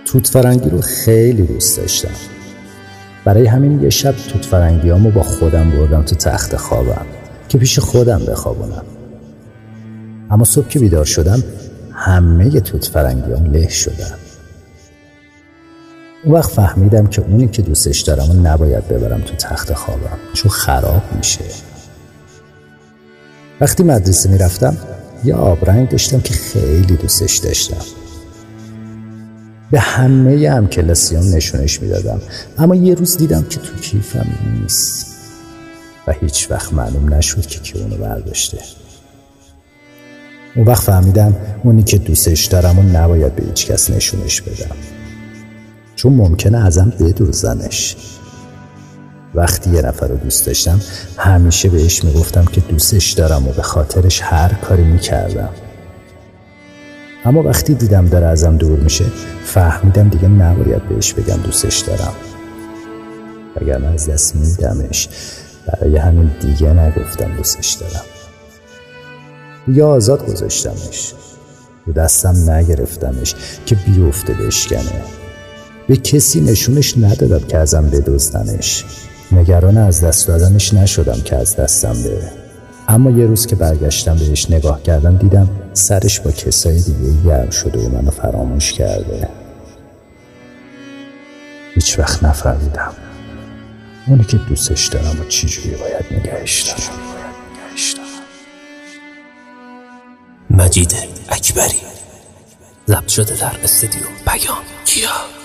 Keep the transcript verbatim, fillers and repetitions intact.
توت فرنگی رو خیلی دوست داشتم. برای همین یه شب توت فرنگیامو با خودم بردم تو تخت خوابم که پیش خودم بخوابونم. اما صبح که بیدار شدم همه توت فرنگیام له شدن. اون وقت فهمیدم که اونی که دوستش دارم و نباید ببرم تو تخت خوابم چون خراب میشه. وقتی مدرسه میرفتم یه آبرنگ داشتم که خیلی دوستش داشتم. به همه هم کلاسیام نشونش میدادم، اما یه روز دیدم که تو کیفم نیست و هیچ وقت معلوم نشد که کی اونو برداشته. اون وقت فهمیدم اونی که دوستش دارم و نباید به هیچ کس نشونش بدم چون ممکنه ازم بدزدنش. وقتی یه نفر رو دوست داشتم همیشه بهش میگفتم که دوستش دارم و به خاطرش هر کاری میکردم. اما وقتی دیدم داره ازم دور میشه فهمیدم دیگه نباید بهش بگم دوستش دارم، وگرنه از دست میدمش. برای همین دیگه نگفتم دوستش دارم. دیگه آزاد گذاشتمش، رو دستم نگرفتمش که بیفته بشکنه. به کسی نشونش ندادم که ازم بدزدنش. نگران از دست دادنش نشدم که از دستم بره. اما یه روز که برگشتم بهش نگاه کردم دیدم سرش با کسای دیگه گرم شده و منو فراموش کرده. هیچ وقت نفهمیدم اونی که دوستش دارم و چجوری باید نگهش دارم. مجید اکبری، ضبط شده در استودیو پیام کیا.